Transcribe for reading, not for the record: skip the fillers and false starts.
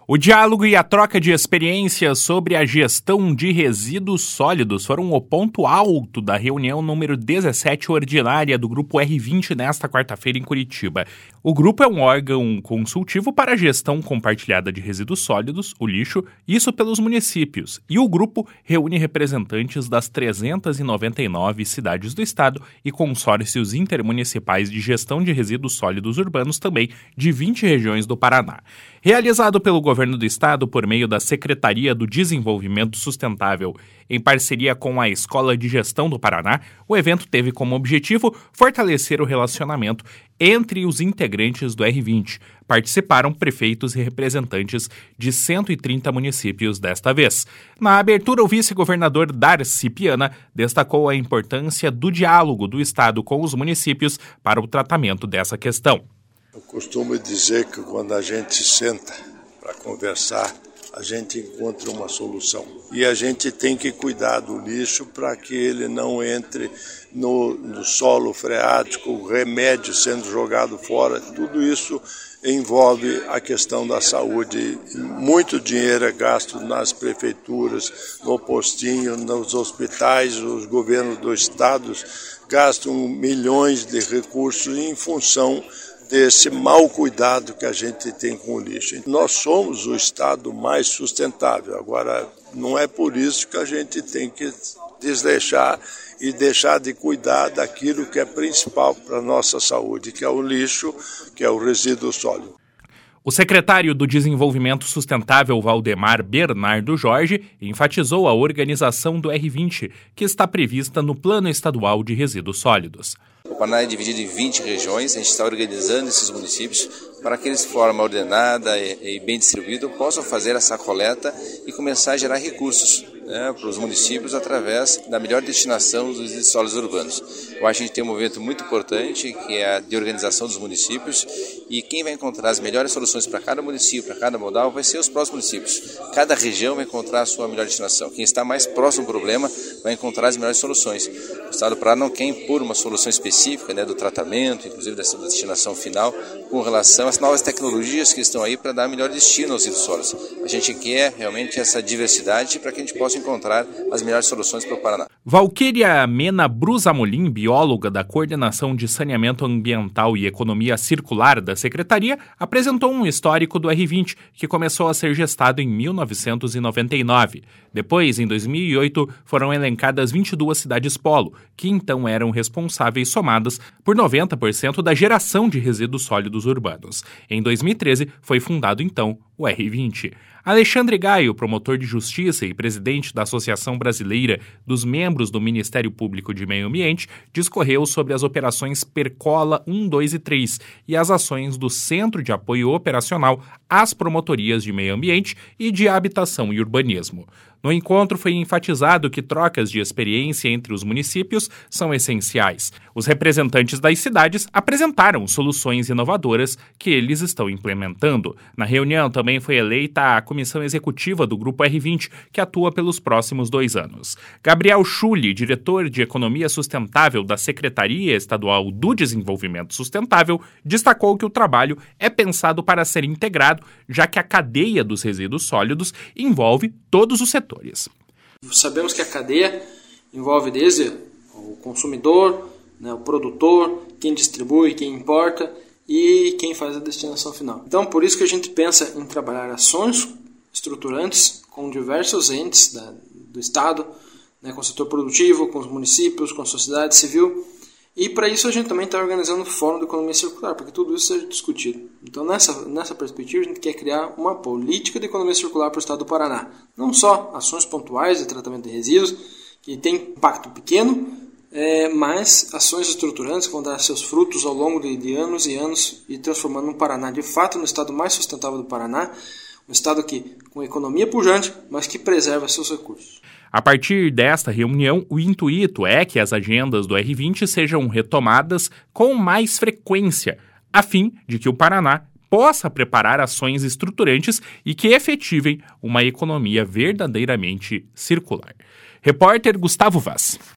O diálogo e a troca de experiências sobre a gestão de resíduos sólidos foram o ponto alto da reunião número 17 ordinária do Grupo R20 nesta quarta-feira em Curitiba. O grupo é um órgão consultivo para a gestão compartilhada de resíduos sólidos, o lixo, isso pelos municípios. E o grupo reúne representantes das 399 cidades do estado e consórcios intermunicipais de gestão de resíduos sólidos urbanos também de 20 regiões do Paraná. Realizado pelo governo do estado por meio da Secretaria do Desenvolvimento Sustentável, em parceria com a Escola de Gestão do Paraná, o evento teve como objetivo fortalecer o relacionamento entre os integrantes do R20. Participaram prefeitos e representantes de 130 municípios desta vez. Na abertura, o vice-governador Darcy Piana destacou a importância do diálogo do estado com os municípios para o tratamento dessa questão. Eu costumo dizer que quando a gente senta para conversar, a gente encontra uma solução. E a gente tem que cuidar do lixo para que ele não entre no solo freático, o remédio sendo jogado fora. Tudo isso envolve a questão da saúde. Muito dinheiro é gasto nas prefeituras, no postinho, nos hospitais, os governos dos estados gastam milhões de recursos em função desse mau cuidado que a gente tem com o lixo. Nós somos o estado mais sustentável, agora não é por isso que a gente tem que desleixar e deixar de cuidar daquilo que é principal para a nossa saúde, que é o lixo, que é o resíduo sólido. O secretário do Desenvolvimento Sustentável, Valdemar Bernardo Jorge, enfatizou a organização do R20, que está prevista no Plano Estadual de Resíduos Sólidos. O Paraná é dividido em 20 regiões, a gente está organizando esses municípios para que eles de forma ordenada e bem distribuída possam fazer essa coleta e começar a gerar recursos para os municípios através da melhor destinação dos resíduos sólidos urbanos. Eu acho que a gente tem um movimento muito importante que é a de organização dos municípios e quem vai encontrar as melhores soluções para cada município, para cada modal, vai ser os próximos municípios. Cada região vai encontrar a sua melhor destinação. Quem está mais próximo do problema vai encontrar as melhores soluções. O Estado do Paraná não quer impor uma solução específica do tratamento, inclusive dessa destinação final, com relação às novas tecnologias que estão aí para dar melhor destino aos resíduos sólidos. A gente quer realmente essa diversidade para que a gente possa encontrar as melhores soluções para o Paraná. Valquíria Mena Brusamolim, bióloga da Coordenação de Saneamento Ambiental e Economia Circular da Secretaria, apresentou um histórico do R20, que começou a ser gestado em 1999. Depois, em 2008, foram elencadas 22 cidades polo, que então eram responsáveis somadas por 90% da geração de resíduos sólidos urbanos. Em 2013, foi fundado então o R20. Alexandre Gaio, promotor de justiça e presidente da Associação Brasileira dos Membros do Ministério Público de Meio Ambiente, discorreu sobre as operações Percola 1, 2 e 3 e as ações do Centro de Apoio Operacional às Promotorias de Meio Ambiente e de Habitação e Urbanismo. No encontro foi enfatizado que trocas de experiência entre os municípios são essenciais. Os representantes das cidades apresentaram soluções inovadoras que eles estão implementando. Na reunião também foi eleita a comissão executiva do Grupo R20, que atua pelos próximos 2 anos. Gabriel Schulli, diretor de Economia Sustentável da Secretaria Estadual do Desenvolvimento Sustentável, destacou que o trabalho é pensado para ser integrado, já que a cadeia dos resíduos sólidos envolve todos os setores. Sabemos que a cadeia envolve desde o consumidor, o produtor, quem distribui, quem importa e quem faz a destinação final. Então, por isso que a gente pensa em trabalhar ações estruturantes com diversos entes do Estado, com o setor produtivo, com os municípios, com a sociedade civil. E para isso a gente também está organizando o Fórum da Economia Circular, para que tudo isso seja discutido. Então nessa perspectiva a gente quer criar uma política de economia circular para o estado do Paraná. Não só ações pontuais de tratamento de resíduos, que tem impacto pequeno, mas ações estruturantes que vão dar seus frutos ao longo de anos e anos e transformando o Paraná de fato no estado mais sustentável do Paraná, um estado com economia pujante, mas que preserva seus recursos. A partir desta reunião, o intuito é que as agendas do R20 sejam retomadas com mais frequência, a fim de que o Paraná possa preparar ações estruturantes e que efetivem uma economia verdadeiramente circular. Repórter Gustavo Vaz.